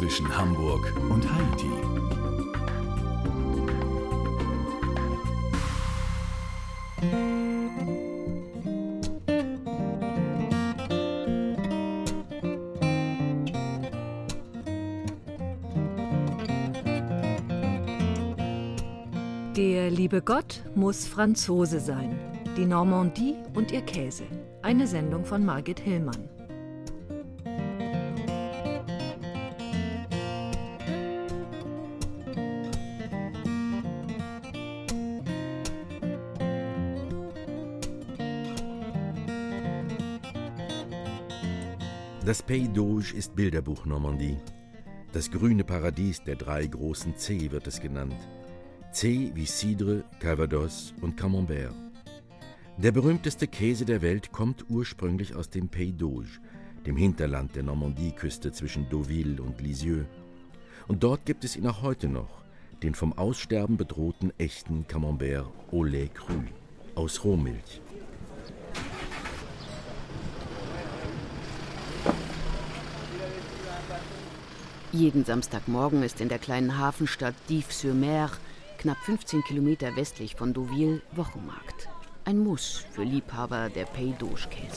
zwischen Hamburg und Haiti. Der liebe Gott muss Franzose sein. Die Normandie und ihr Käse. Eine Sendung von Margit Hillmann. Das Pays d'Auge ist Bilderbuch Normandie. Das grüne Paradies der 3 großen C wird es genannt. C wie Cidre, Calvados und Camembert. Der berühmteste Käse der Welt kommt ursprünglich aus dem Pays d'Auge, dem Hinterland der Normandie-Küste zwischen Deauville und Lisieux. Und dort gibt es ihn auch heute noch, den vom Aussterben bedrohten echten Camembert au lait cru, aus Rohmilch. Jeden Samstagmorgen ist in der kleinen Hafenstadt Dives-sur-Mer, knapp 15 Kilometer westlich von Deauville, Wochenmarkt. Ein Muss für Liebhaber der Pays d'Auge-Käse.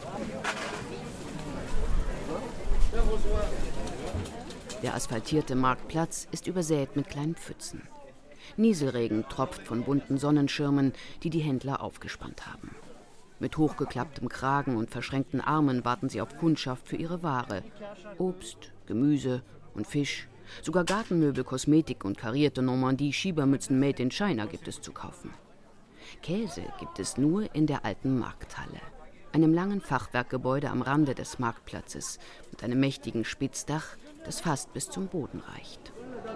Der asphaltierte Marktplatz ist übersät mit kleinen Pfützen. Nieselregen tropft von bunten Sonnenschirmen, die die Händler aufgespannt haben. Mit hochgeklapptem Kragen und verschränkten Armen warten sie auf Kundschaft für ihre Ware. Obst, Gemüse und Fisch. Sogar Gartenmöbel, Kosmetik und karierte Normandie-Schiebermützen made in China gibt es zu kaufen. Käse gibt es nur in der alten Markthalle, einem langen Fachwerkgebäude am Rande des Marktplatzes mit einem mächtigen Spitzdach, das fast bis zum Boden reicht.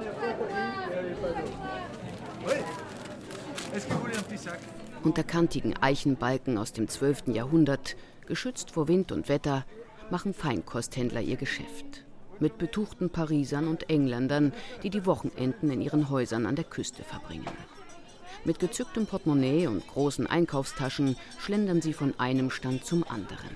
Unter kantigen Eichenbalken aus dem 12. Jahrhundert, geschützt vor Wind und Wetter, machen Feinkosthändler ihr Geschäft. Mit betuchten Parisern und Engländern, die die Wochenenden in ihren Häusern an der Küste verbringen. Mit gezücktem Portemonnaie und großen Einkaufstaschen schlendern sie von einem Stand zum anderen.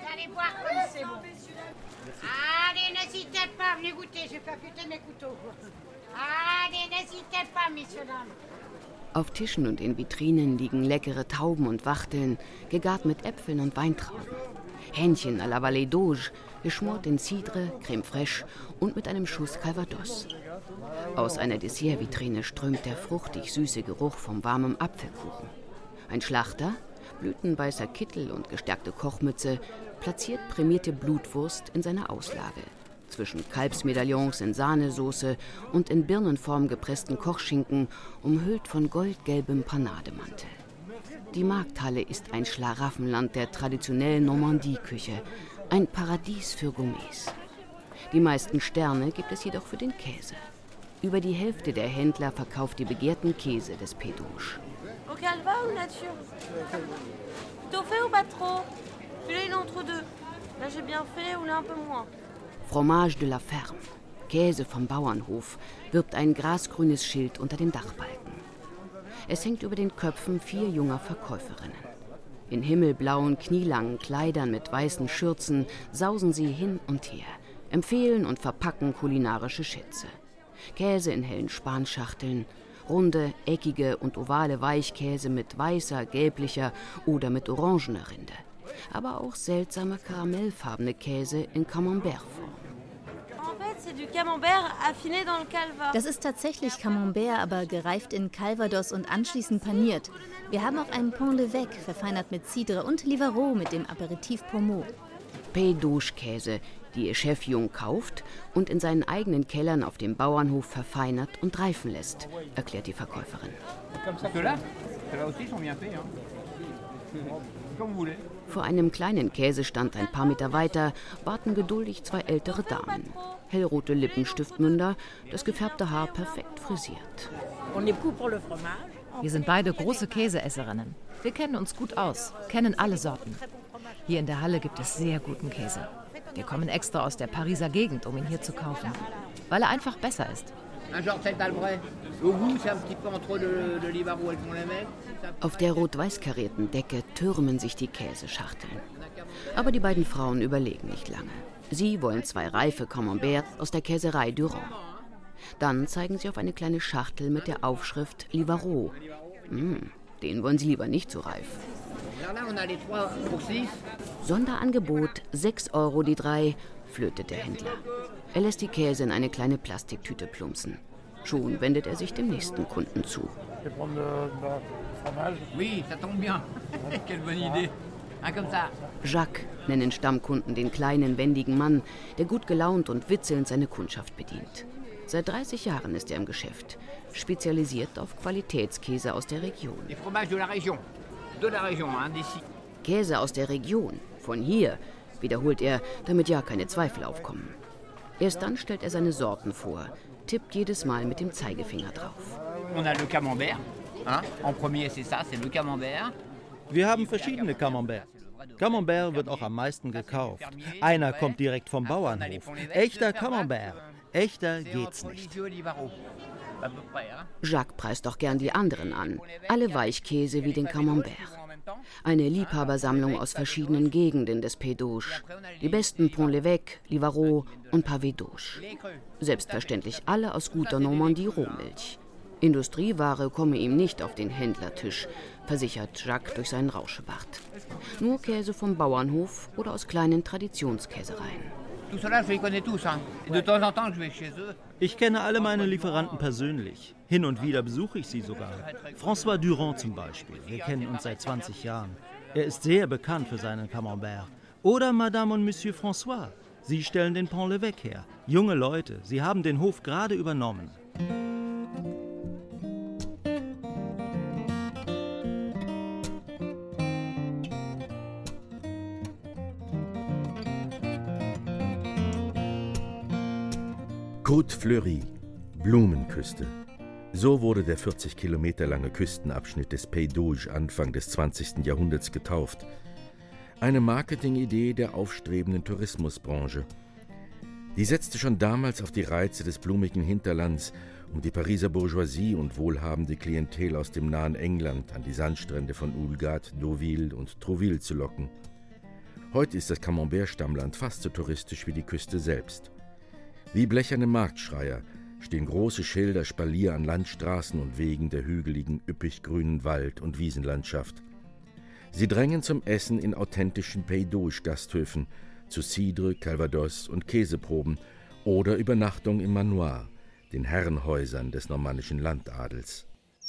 Auf Tischen und in Vitrinen liegen leckere Tauben und Wachteln, gegart mit Äpfeln und Weintrauben. Hähnchen à la Vallée d'Auge, geschmort in Cidre, Crème fraîche und mit einem Schuss Calvados. Aus einer Dessertvitrine strömt der fruchtig-süße Geruch vom warmen Apfelkuchen. Ein Schlachter, blütenweißer Kittel und gestärkte Kochmütze, platziert prämierte Blutwurst in seiner Auslage. Zwischen Kalbsmedaillons in Sahnesoße und in Birnenform gepressten Kochschinken, umhüllt von goldgelbem Panademantel. Die Markthalle ist ein Schlaraffenland der traditionellen Normandie-Küche, ein Paradies für Gourmets. Die meisten Sterne gibt es jedoch für den Käse. Über die Hälfte der Händler verkauft die begehrten Käse des Pays d'Auge. Au calva ou nature? Plutôt fait ou pas trop? Celui-là il est entre deux. Là j'ai bien fait ou là un peu moins. Fromage de la Ferme, Käse vom Bauernhof, wirbt ein grasgrünes Schild unter dem Dachbalken. Es hängt über den Köpfen 4 junger Verkäuferinnen. In himmelblauen, knielangen Kleidern mit weißen Schürzen sausen sie hin und her, empfehlen und verpacken kulinarische Schätze. Käse in hellen Spanschachteln, runde, eckige und ovale Weichkäse mit weißer, gelblicher oder mit orangener Rinde. Aber auch seltsame karamellfarbene Käse in Camembert-Form. Das ist tatsächlich Camembert, aber gereift in Calvados und anschließend paniert. Wir haben auch einen Pont l'Evêque, verfeinert mit Cidre und Livarot mit dem Aperitif Pommeau. Pays d'Auge-Käse, die ihr Chef jung kauft und in seinen eigenen Kellern auf dem Bauernhof verfeinert und reifen lässt, erklärt die Verkäuferin. Vor einem kleinen Käsestand ein paar Meter weiter warten geduldig 2 ältere Damen. Hellrote Lippenstiftmünder, das gefärbte Haar perfekt frisiert. Wir sind beide große Käseesserinnen. Wir kennen uns gut aus, kennen alle Sorten. Hier in der Halle gibt es sehr guten Käse. Wir kommen extra aus der Pariser Gegend, um ihn hier zu kaufen, weil er einfach besser ist. Auf der rot-weiß karierten Decke türmen sich die Käseschachteln. Aber die beiden Frauen überlegen nicht lange. Sie wollen 2 reife Camembert aus der Käserei Durand. Dann zeigen sie auf eine kleine Schachtel mit der Aufschrift Livarot. Den wollen sie lieber nicht so reif. Sonderangebot 6 € die 3, flötet der Händler. Er lässt die Käse in eine kleine Plastiktüte plumpsen. Schon wendet er sich dem nächsten Kunden zu. Jacques nennen Stammkunden den kleinen, wendigen Mann, der gut gelaunt und witzelnd seine Kundschaft bedient. Seit 30 Jahren ist er im Geschäft, spezialisiert auf Qualitätskäse aus der Region. Käse aus der Region, von hier, wiederholt er, damit ja keine Zweifel aufkommen. Erst dann stellt er seine Sorten vor, tippt jedes Mal mit dem Zeigefinger drauf. Wir haben verschiedene Camembert. Camembert wird auch am meisten gekauft. Einer kommt direkt vom Bauernhof. Echter Camembert. Echter geht's nicht. Jacques preist auch gern die anderen an. Alle Weichkäse wie den Camembert. Eine Liebhabersammlung aus verschiedenen Gegenden des Pays d'Auge. Die besten Pont-l'Évêque, Livarot und Pavé d'Auge. Selbstverständlich alle aus guter Normandie-Rohmilch. Industrieware komme ihm nicht auf den Händlertisch, versichert Jacques durch seinen Rauschebart. Nur Käse vom Bauernhof oder aus kleinen Traditionskäsereien. Ich kenne alle meine Lieferanten persönlich. Hin und wieder besuche ich sie sogar. François Durand zum Beispiel. Wir kennen uns seit 20 Jahren. Er ist sehr bekannt für seinen Camembert. Oder Madame und Monsieur François. Sie stellen den Pont-l'Évêque her. Junge Leute, sie haben den Hof gerade übernommen. Côte Fleurie, Blumenküste. So wurde der 40 Kilometer lange Küstenabschnitt des Pays d'Auge Anfang des 20. Jahrhunderts getauft. Eine Marketingidee der aufstrebenden Tourismusbranche. Die setzte schon damals auf die Reize des blumigen Hinterlands, um die Pariser Bourgeoisie und wohlhabende Klientel aus dem nahen England an die Sandstrände von Houlgate, Deauville und Trouville zu locken. Heute ist das Camembert-Stammland fast so touristisch wie die Küste selbst. Wie blecherne Marktschreier stehen große Schilder Spalier an Landstraßen und Wegen der hügeligen, üppig grünen Wald- und Wiesenlandschaft. Sie drängen zum Essen in authentischen Pays d'Auge-Gasthöfen, zu Cidre, Calvados und Käseproben oder Übernachtung im Manoir, den Herrenhäusern des normannischen Landadels.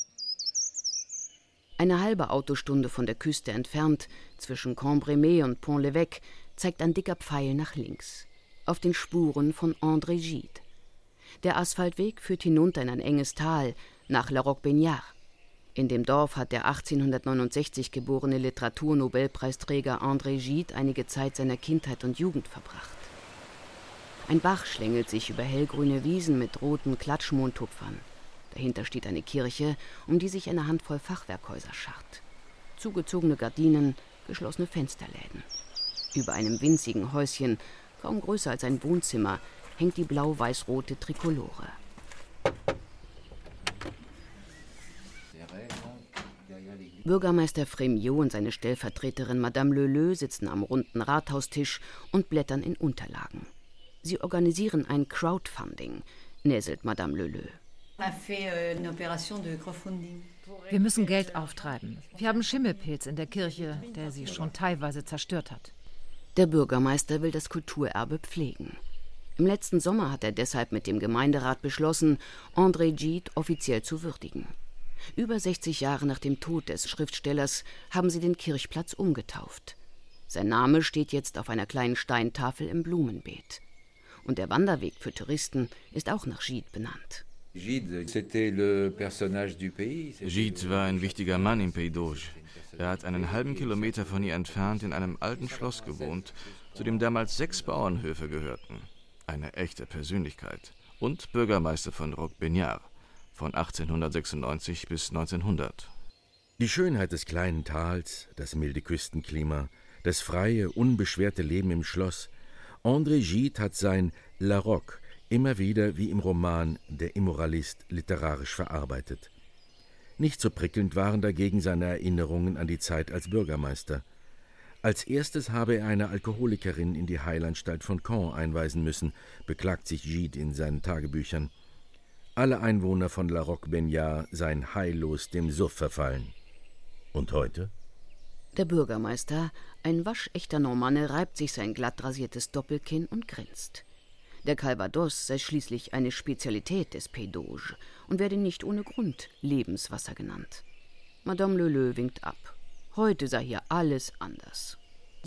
Eine halbe Autostunde von der Küste entfernt, zwischen Cambrémé und Pont-l'Évêque, zeigt ein dicker Pfeil nach links. Auf den Spuren von André Gide. Der Asphaltweg führt hinunter in ein enges Tal, nach La Roque-Baignard. In dem Dorf hat der 1869 geborene Literaturnobelpreisträger André Gide einige Zeit seiner Kindheit und Jugend verbracht. Ein Bach schlängelt sich über hellgrüne Wiesen mit roten Klatschmohntupfern. Dahinter steht eine Kirche, um die sich eine Handvoll Fachwerkhäuser scharrt. Zugezogene Gardinen, geschlossene Fensterläden. Über einem winzigen Häuschen, kaum größer als ein Wohnzimmer, hängt die blau-weiß-rote Trikolore. Bürgermeister Frémiot und seine Stellvertreterin Madame Leleu sitzen am runden Rathaustisch und blättern in Unterlagen. Sie organisieren ein Crowdfunding, näselt Madame Leleu. Wir müssen Geld auftreiben. Wir haben Schimmelpilz in der Kirche, der sie schon teilweise zerstört hat. Der Bürgermeister will das Kulturerbe pflegen. Im letzten Sommer hat er deshalb mit dem Gemeinderat beschlossen, André Gide offiziell zu würdigen. Über 60 Jahre nach dem Tod des Schriftstellers haben sie den Kirchplatz umgetauft. Sein Name steht jetzt auf einer kleinen Steintafel im Blumenbeet. Und der Wanderweg für Touristen ist auch nach Gide benannt. Gide war ein wichtiger Mann im Pays d'Auge. Er hat einen halben Kilometer von hier entfernt in einem alten Schloss gewohnt, zu dem damals 6 Bauernhöfe gehörten. Eine echte Persönlichkeit. Und Bürgermeister von Roque-Baignard von 1896 bis 1900. Die Schönheit des kleinen Tals, das milde Küstenklima, das freie, unbeschwerte Leben im Schloss. André Gide hat sein La Roque immer wieder wie im Roman Der Immoralist literarisch verarbeitet. Nicht so prickelnd waren dagegen seine Erinnerungen an die Zeit als Bürgermeister. Als erstes habe er eine Alkoholikerin in die Heilanstalt von Caen einweisen müssen, beklagt sich Gide in seinen Tagebüchern. Alle Einwohner von La Roque-Baignard seien heillos dem Suff verfallen. Und heute? Der Bürgermeister, ein waschechter Normanne, reibt sich sein glatt rasiertes Doppelkinn und grinst. Der Calvados sei schließlich eine Spezialität des Pays d'Auge und werde nicht ohne Grund Lebenswasser genannt. Madame Leleu winkt ab. Heute sei hier alles anders.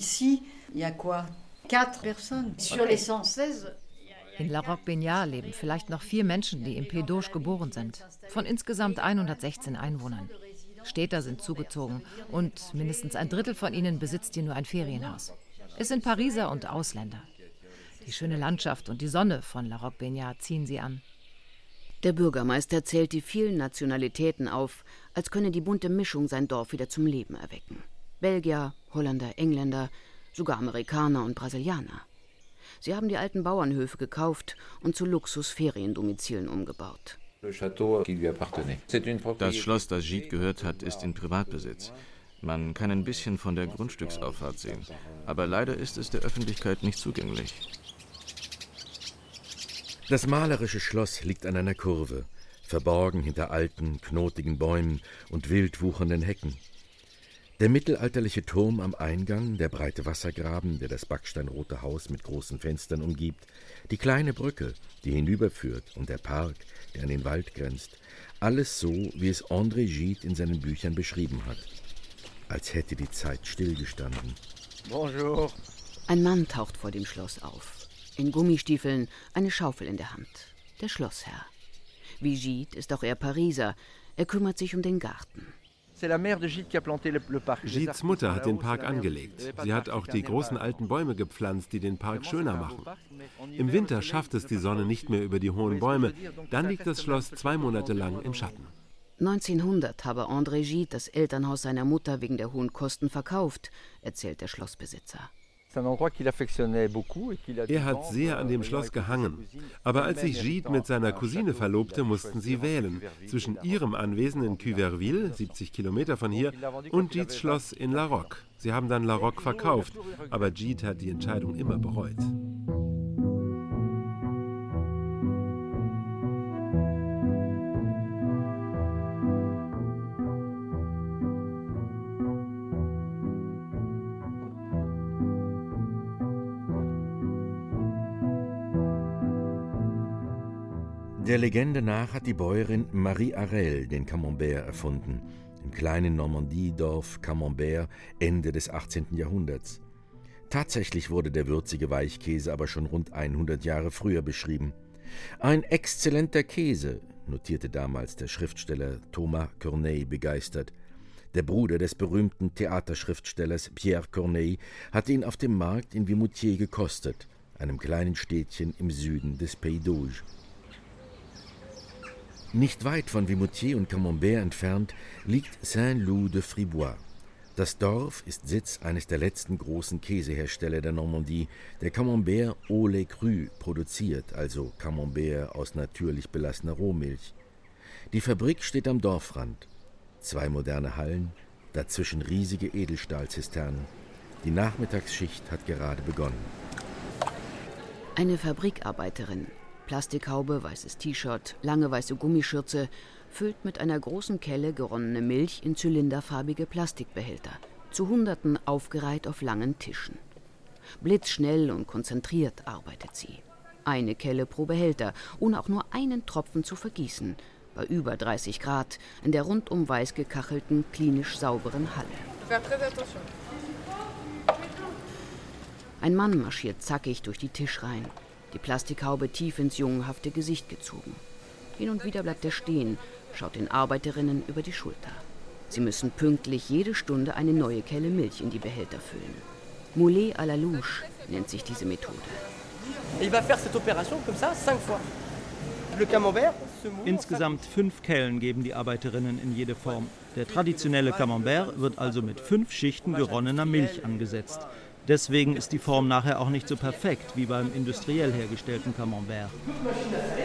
In La Roque-Baignard leben vielleicht noch 4 Menschen, die im Pays d'Auge geboren sind. Von insgesamt 116 Einwohnern. Städter sind zugezogen und mindestens ein Drittel von ihnen besitzt hier nur ein Ferienhaus. Es sind Pariser und Ausländer. Die schöne Landschaft und die Sonne von La Roque-Baignard ziehen sie an. Der Bürgermeister zählt die vielen Nationalitäten auf, als könne die bunte Mischung sein Dorf wieder zum Leben erwecken. Belgier, Holländer, Engländer, sogar Amerikaner und Brasilianer. Sie haben die alten Bauernhöfe gekauft und zu Luxus-Feriendomizilen umgebaut. Das Schloss, das Gide gehört hat, ist in Privatbesitz. Man kann ein bisschen von der Grundstücksauffahrt sehen, aber leider ist es der Öffentlichkeit nicht zugänglich. Das malerische Schloss liegt an einer Kurve, verborgen hinter alten, knotigen Bäumen und wild wuchernden Hecken. Der mittelalterliche Turm am Eingang, der breite Wassergraben, der das backsteinrote Haus mit großen Fenstern umgibt, die kleine Brücke, die hinüberführt, und der Park, der an den Wald grenzt, alles so, wie es André Gide in seinen Büchern beschrieben hat. Als hätte die Zeit stillgestanden. Bonjour. Ein Mann taucht vor dem Schloss auf. In Gummistiefeln, eine Schaufel in der Hand. Der Schlossherr. Wie Gide ist auch er Pariser. Er kümmert sich um den Garten. Gides Mutter hat den Park angelegt. Sie hat auch die großen alten Bäume gepflanzt, die den Park schöner machen. Im Winter schafft es die Sonne nicht mehr über die hohen Bäume. Dann liegt das Schloss 2 Monate lang im Schatten. 1900 habe André Gide das Elternhaus seiner Mutter wegen der hohen Kosten verkauft, erzählt der Schlossbesitzer. Er hat sehr an dem Schloss gehangen. Aber als sich Gide mit seiner Cousine verlobte, mussten sie wählen zwischen ihrem Anwesen in Cuverville, 70 Kilometer von hier, und Gides Schloss in La Roque. Sie haben dann La Roque verkauft, aber Gide hat die Entscheidung immer bereut. Der Legende nach hat die Bäuerin Marie Harel den Camembert erfunden, im kleinen Normandiedorf Camembert Ende des 18. Jahrhunderts. Tatsächlich wurde der würzige Weichkäse aber schon rund 100 Jahre früher beschrieben. Ein exzellenter Käse, notierte damals der Schriftsteller Thomas Corneille begeistert. Der Bruder des berühmten Theaterschriftstellers Pierre Corneille hatte ihn auf dem Markt in Vimoutiers gekostet, einem kleinen Städtchen im Süden des Pays d'Auge. Nicht weit von Vimoutiers und Camembert entfernt liegt Saint-Loup-de-Fribois. Das Dorf ist Sitz eines der letzten großen Käsehersteller der Normandie, der Camembert au lait cru produziert, also Camembert aus natürlich belassener Rohmilch. Die Fabrik steht am Dorfrand. 2 moderne Hallen, dazwischen riesige Edelstahlzisternen. Die Nachmittagsschicht hat gerade begonnen. Eine Fabrikarbeiterin. Plastikhaube, weißes T-Shirt, lange weiße Gummischürze, füllt mit einer großen Kelle geronnene Milch in zylinderfarbige Plastikbehälter, zu Hunderten aufgereiht auf langen Tischen. Blitzschnell und konzentriert arbeitet sie. Eine Kelle pro Behälter, ohne auch nur einen Tropfen zu vergießen, bei über 30 Grad in der rundum weiß gekachelten, klinisch sauberen Halle. Ein Mann marschiert zackig durch die Tischreihen. Die Plastikhaube tief ins jungenhafte Gesicht gezogen. Hin und wieder bleibt er stehen, schaut den Arbeiterinnen über die Schulter. Sie müssen pünktlich jede Stunde eine neue Kelle Milch in die Behälter füllen. Moulé à la louche nennt sich diese Methode. Insgesamt 5 Kellen geben die Arbeiterinnen in jede Form. Der traditionelle Camembert wird also mit 5 Schichten geronnener Milch angesetzt. Deswegen ist die Form nachher auch nicht so perfekt wie beim industriell hergestellten Camembert.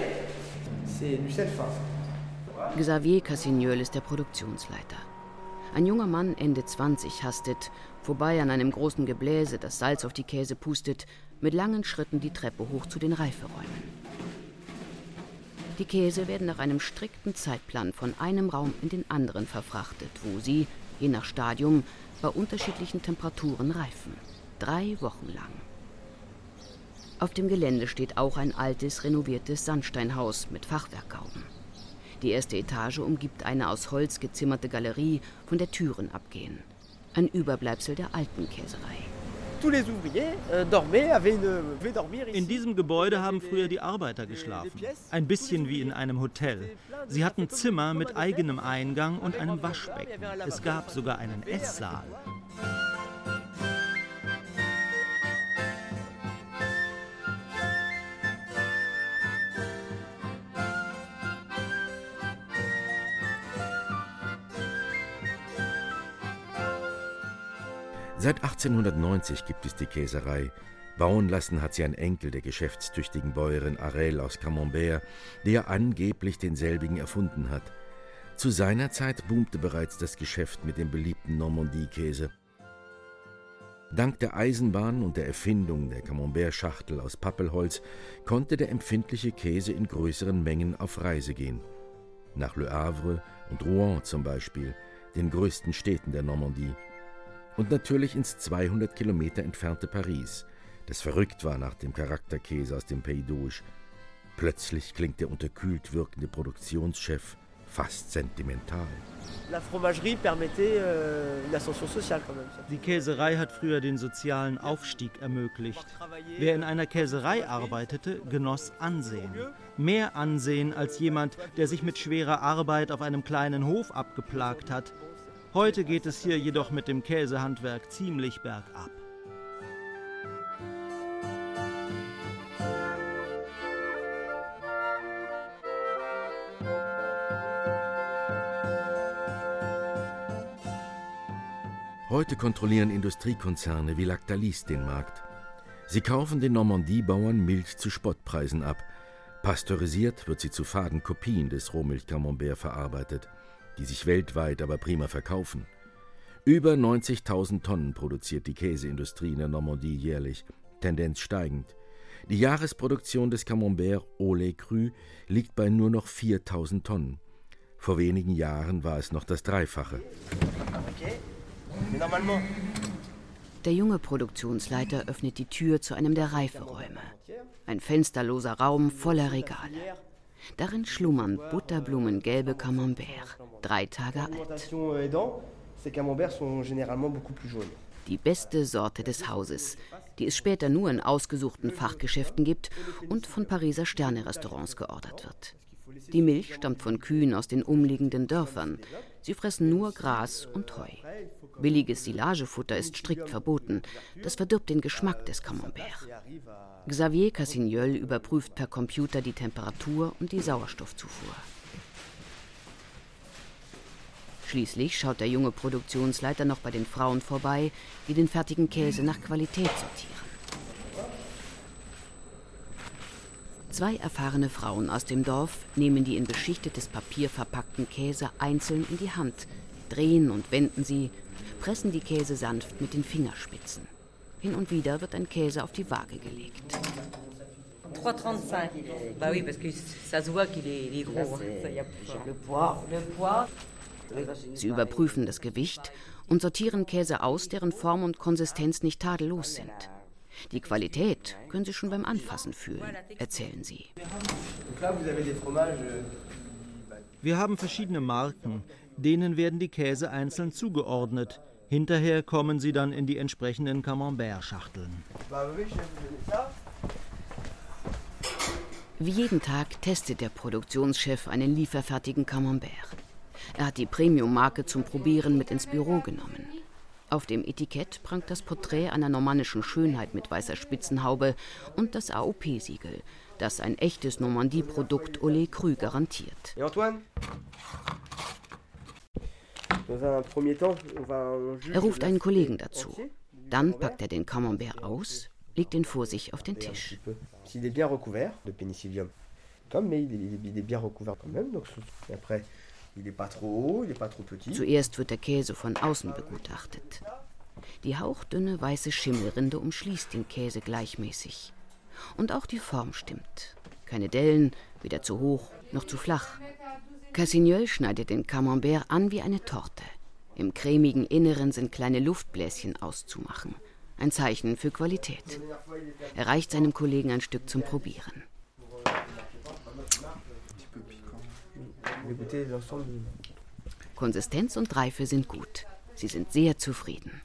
Xavier Cassignol ist der Produktionsleiter. Ein junger Mann, Ende 20, hastet, vorbei an einem großen Gebläse, das Salz auf die Käse pustet, mit langen Schritten die Treppe hoch zu den Reiferäumen. Die Käse werden nach einem strikten Zeitplan von einem Raum in den anderen verfrachtet, wo sie, je nach Stadium, bei unterschiedlichen Temperaturen reifen. 3 Wochen lang. Auf dem Gelände steht auch ein altes, renoviertes Sandsteinhaus mit Fachwerkgauben. Die erste Etage umgibt eine aus Holz gezimmerte Galerie, von der Türen abgehen. Ein Überbleibsel der alten Käserei. In diesem Gebäude haben früher die Arbeiter geschlafen. Ein bisschen wie in einem Hotel. Sie hatten Zimmer mit eigenem Eingang und einem Waschbecken. Es gab sogar einen Esssaal. Seit 1890 gibt es die Käserei. Bauen lassen hat sie ein Enkel der geschäftstüchtigen Bäuerin Harel aus Camembert, der angeblich denselbigen erfunden hat. Zu seiner Zeit boomte bereits das Geschäft mit dem beliebten Normandie-Käse. Dank der Eisenbahn und der Erfindung der Camembert-Schachtel aus Pappelholz konnte der empfindliche Käse in größeren Mengen auf Reise gehen. Nach Le Havre und Rouen zum Beispiel, den größten Städten der Normandie. Und natürlich ins 200 Kilometer entfernte Paris, das verrückt war nach dem Charakterkäse aus dem Pays d'Auge. Plötzlich klingt der unterkühlt wirkende Produktionschef fast sentimental. Die Käserei hat früher den sozialen Aufstieg ermöglicht. Wer in einer Käserei arbeitete, genoss Ansehen. Mehr Ansehen als jemand, der sich mit schwerer Arbeit auf einem kleinen Hof abgeplagt hat. Heute geht es hier jedoch mit dem Käsehandwerk ziemlich bergab. Heute kontrollieren Industriekonzerne wie Lactalis den Markt. Sie kaufen den Normandie-Bauern Milch zu Spottpreisen ab. Pasteurisiert wird sie zu faden Kopien des Rohmilch-Camembert verarbeitet, die sich weltweit aber prima verkaufen. Über 90.000 Tonnen produziert die Käseindustrie in der Normandie jährlich, Tendenz steigend. Die Jahresproduktion des Camembert au lait cru liegt bei nur noch 4.000 Tonnen. Vor wenigen Jahren war es noch das Dreifache. Der junge Produktionsleiter öffnet die Tür zu einem der Reiferäume. Ein fensterloser Raum voller Regale. Darin schlummern butterblumengelbe Camembert, 3 Tage alt. Die beste Sorte des Hauses, die es später nur in ausgesuchten Fachgeschäften gibt und von Pariser Sterne-Restaurants geordert wird. Die Milch stammt von Kühen aus den umliegenden Dörfern. Sie fressen nur Gras und Heu. Billiges Silagefutter ist strikt verboten. Das verdirbt den Geschmack des Camembert. Xavier Cassignol überprüft per Computer die Temperatur und die Sauerstoffzufuhr. Schließlich schaut der junge Produktionsleiter noch bei den Frauen vorbei, die den fertigen Käse nach Qualität sortieren. 2 erfahrene Frauen aus dem Dorf nehmen die in beschichtetes Papier verpackten Käse einzeln in die Hand, drehen und wenden sie, pressen die Käse sanft mit den Fingerspitzen. Hin und wieder wird ein Käse auf die Waage gelegt. 3,35. Bah oui, parce que ça se voit qu'il est gros. Le poids. Sie überprüfen das Gewicht und sortieren Käse aus, deren Form und Konsistenz nicht tadellos sind. Die Qualität können Sie schon beim Anfassen fühlen, erzählen sie. Wir haben verschiedene Marken, denen werden die Käse einzeln zugeordnet. Hinterher kommen sie dann in die entsprechenden Camembert-Schachteln. Wie jeden Tag testet der Produktionschef einen lieferfertigen Camembert. Er hat die Premium-Marke zum Probieren mit ins Büro genommen. Auf dem Etikett prangt das Porträt einer normannischen Schönheit mit weißer Spitzenhaube und das AOP-Siegel, das ein echtes Normandie-Produkt au lait cru garantiert. Er ruft einen Kollegen dazu. Dann packt er den Camembert aus, legt ihn vor sich auf den Tisch. Zuerst wird der Käse von außen begutachtet. Die hauchdünne weiße Schimmelrinde umschließt den Käse gleichmäßig. Und auch die Form stimmt. Keine Dellen, weder zu hoch noch zu flach. Cassignol schneidet den Camembert an wie eine Torte. Im cremigen Inneren sind kleine Luftbläschen auszumachen. Ein Zeichen für Qualität. Er reicht seinem Kollegen ein Stück zum Probieren. Konsistenz und Reife sind gut. Sie sind sehr zufrieden.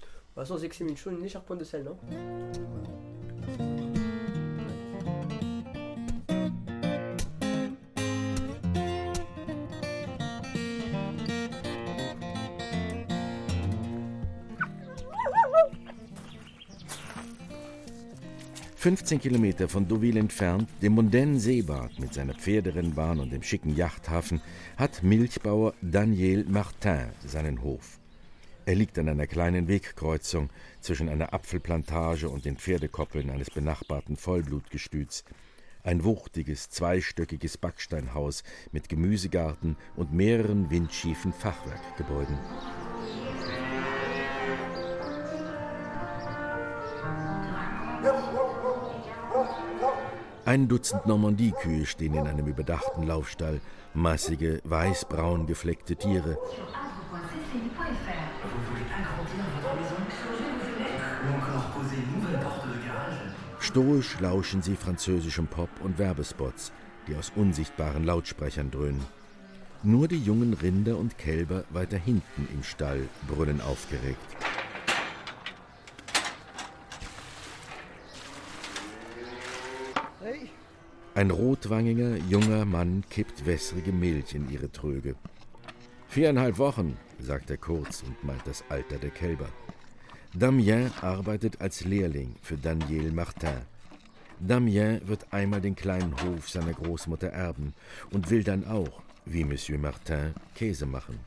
15 Kilometer von Deauville entfernt, dem mondänen Seebad mit seiner Pferderennbahn und dem schicken Yachthafen, hat Milchbauer Daniel Martin seinen Hof. Er liegt an einer kleinen Wegkreuzung zwischen einer Apfelplantage und den Pferdekoppeln eines benachbarten Vollblutgestüts. Ein wuchtiges, zweistöckiges Backsteinhaus mit Gemüsegarten und mehreren windschiefen Fachwerkgebäuden. Ein Dutzend Normandie-Kühe stehen in einem überdachten Laufstall, massige, weiß-braun gefleckte Tiere. Stoisch lauschen sie französischem Pop und Werbespots, die aus unsichtbaren Lautsprechern dröhnen. Nur die jungen Rinder und Kälber weiter hinten im Stall brüllen aufgeregt. Ein rotwangiger, junger Mann kippt wässrige Milch in ihre Tröge. 4,5 Wochen, sagt er kurz und meint das Alter der Kälber. Damien arbeitet als Lehrling für Daniel Martin. Damien wird einmal den kleinen Hof seiner Großmutter erben und will dann auch, wie Monsieur Martin, Käse machen.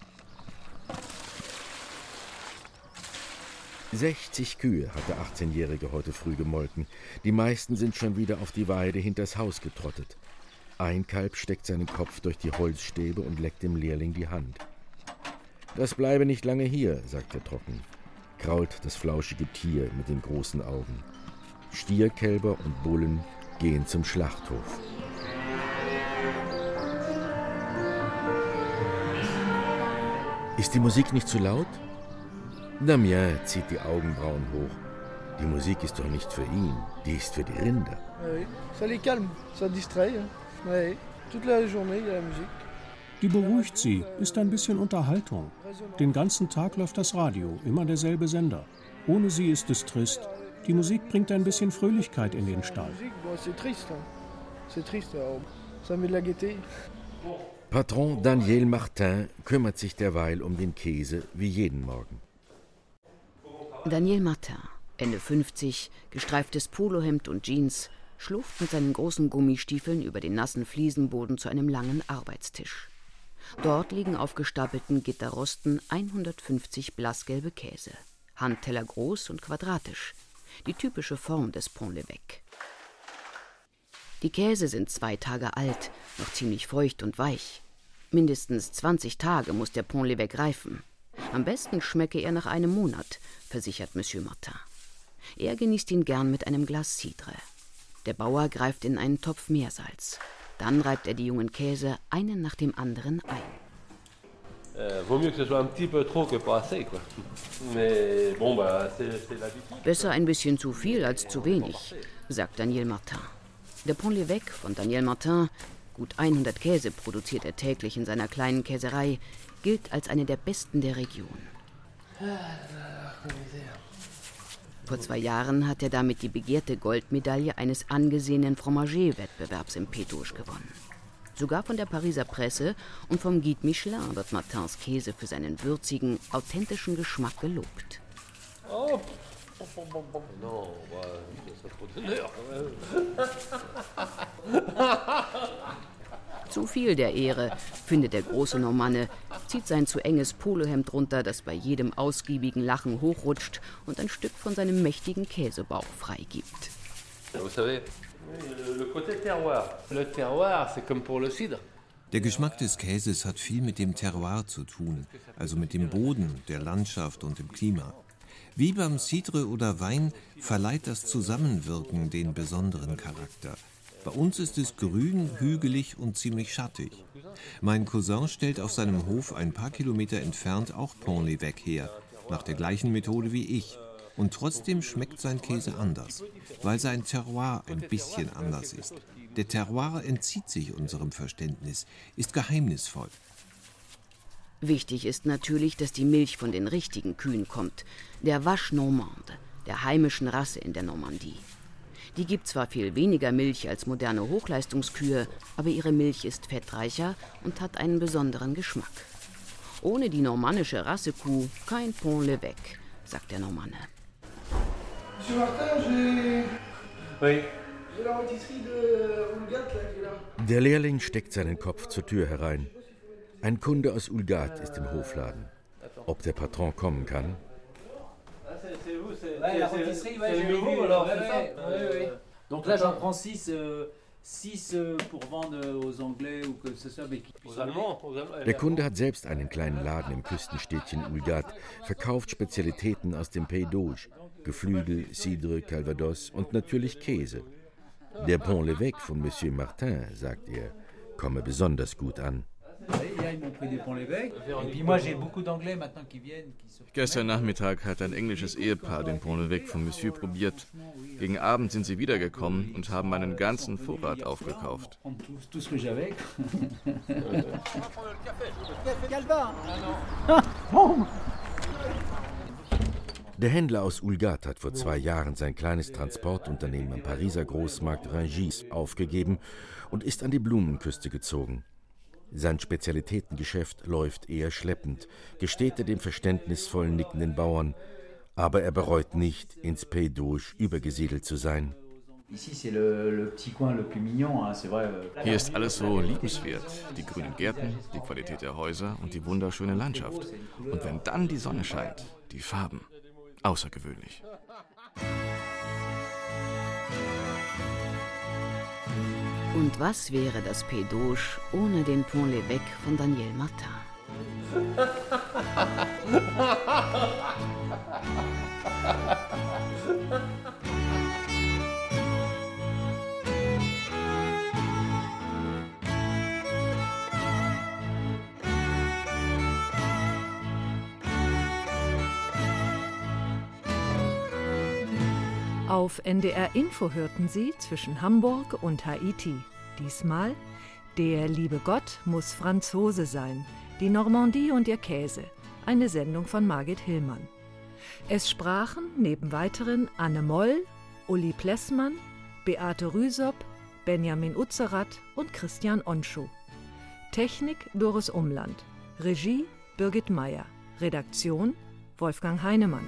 60 Kühe hat der 18-Jährige heute früh gemolken. Die meisten sind schon wieder auf die Weide hinters Haus getrottet. Ein Kalb steckt seinen Kopf durch die Holzstäbe und leckt dem Lehrling die Hand. »Das bleibe nicht lange hier«, sagt er trocken, krault das flauschige Tier mit den großen Augen. Stierkälber und Bullen gehen zum Schlachthof. Ist die Musik nicht zu laut? Damien zieht die Augenbrauen hoch. Die Musik ist doch nicht für ihn, die ist für die Rinder. Die beruhigt sie, ist ein bisschen Unterhaltung. Den ganzen Tag läuft das Radio, immer derselbe Sender. Ohne sie ist es trist. Die Musik bringt ein bisschen Fröhlichkeit in den Stall. Patron Daniel Martin kümmert sich derweil um den Käse wie jeden Morgen. Daniel Martin, Ende 50, gestreiftes Polohemd und Jeans, schlurft mit seinen großen Gummistiefeln über den nassen Fliesenboden zu einem langen Arbeitstisch. Dort liegen auf gestapelten Gitterrosten 150 blassgelbe Käse, Handteller groß und quadratisch, die typische Form des Pont l'Évêque. Die Käse sind 2 Tage alt, noch ziemlich feucht und weich. Mindestens 20 Tage muss der Pont l'Évêque reifen. Am besten schmecke er nach einem Monat, versichert Monsieur Martin. Er genießt ihn gern mit einem Glas Cidre. Der Bauer greift in einen Topf Meersalz. Dann reibt er die jungen Käse einen nach dem anderen ein. Besser ein bisschen zu viel als zu wenig, sagt Daniel Martin. Der Pont l'Évêque von Daniel Martin, gut 100 Käse produziert er täglich in seiner kleinen Käserei, gilt als eine der besten der Region. Vor 2 Jahren hat er damit die begehrte Goldmedaille eines angesehenen Fromager-Wettbewerbs im Pétauge gewonnen. Sogar von der Pariser Presse und vom Guide Michelin wird Martins Käse für seinen würzigen, authentischen Geschmack gelobt. Zu viel der Ehre, findet der große Normanne, zieht sein zu enges Polohemd runter, das bei jedem ausgiebigen Lachen hochrutscht und ein Stück von seinem mächtigen Käsebauch freigibt. Der Geschmack des Käses hat viel mit dem Terroir zu tun, also mit dem Boden, der Landschaft und dem Klima. Wie beim Cidre oder Wein verleiht das Zusammenwirken den besonderen Charakter. Bei uns ist es grün, hügelig und ziemlich schattig. Mein Cousin stellt auf seinem Hof ein paar Kilometer entfernt auch Pont-l'Évêque her, nach der gleichen Methode wie ich. Und trotzdem schmeckt sein Käse anders, weil sein Terroir ein bisschen anders ist. Der Terroir entzieht sich unserem Verständnis, ist geheimnisvoll. Wichtig ist natürlich, dass die Milch von den richtigen Kühen kommt, der Vache Normande, der heimischen Rasse in der Normandie. Die gibt zwar viel weniger Milch als moderne Hochleistungskühe, aber ihre Milch ist fettreicher und hat einen besonderen Geschmack. Ohne die normannische Rassekuh kein Pont-l'Évêque, sagt der Normanne. Monsieur Martin, j'ai la rôtisserie de Houlgate là qui est là. Der Lehrling steckt seinen Kopf zur Tür herein. Ein Kunde aus Houlgate ist im Hofladen. Ob der Patron kommen kann? Donc là, j'en prends 6 pour vendre aux Anglais ou que ce soit aux Allemands. Der Kunde hat selbst einen kleinen Laden im Küstenstädtchen Houlgate, verkauft Spezialitäten aus dem Pays d'Auge, Geflügel, Cidre, Calvados und natürlich Käse. Der Pont-l'Évêque von Monsieur Martin, sagt er, komme besonders gut an. Gestern Nachmittag hat ein englisches Ehepaar den Pont-l'Évêque von Monsieur probiert. Gegen Abend sind sie wiedergekommen und haben meinen ganzen Vorrat aufgekauft. Der Händler aus Houlgate hat vor 2 Jahren sein kleines Transportunternehmen am Pariser Großmarkt Rungis aufgegeben und ist an die Blumenküste gezogen. Sein Spezialitätengeschäft läuft eher schleppend, gesteht er dem verständnisvoll nickenden Bauern, aber er bereut nicht, ins Pays d'Auge übergesiedelt zu sein. Hier ist alles so liebenswert. Die grünen Gärten, die Qualität der Häuser und die wunderschöne Landschaft. Und wenn dann die Sonne scheint, die Farben. Außergewöhnlich. Und was wäre das Pays d'Auge ohne den Pont-l'Évêque von Daniel Martin? Auf NDR Info hörten Sie zwischen Hamburg und Haiti. Diesmal: Der liebe Gott muss Franzose sein. Die Normandie und ihr Käse. Eine Sendung von Margit Hillmann. Es sprachen neben weiteren Anne Moll, Uli Plessmann, Beate Rüsop, Benjamin Utzerath und Christian Onschuh. Technik Doris Umland. Regie Birgit Meyer. Redaktion Wolfgang Heinemann.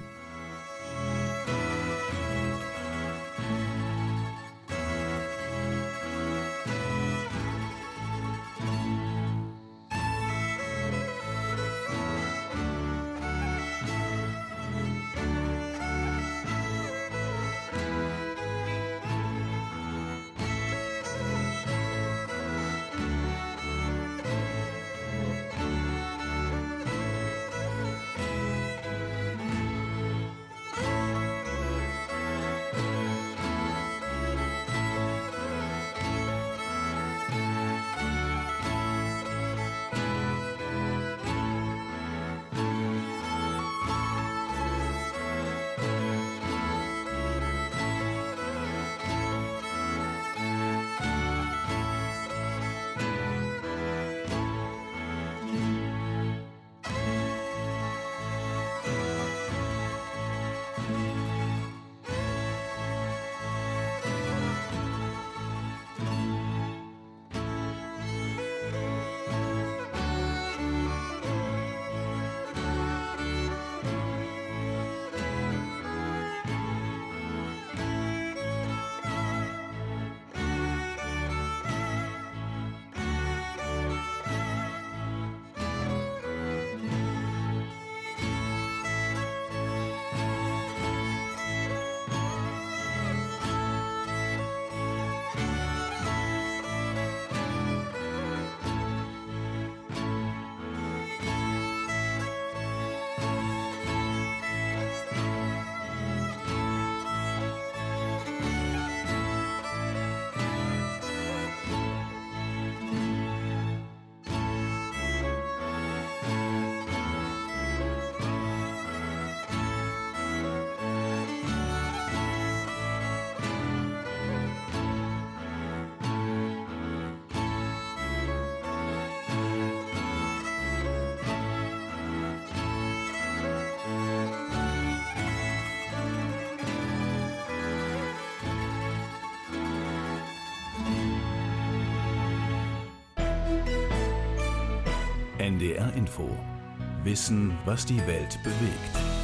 NDR Info. Wissen, was die Welt bewegt.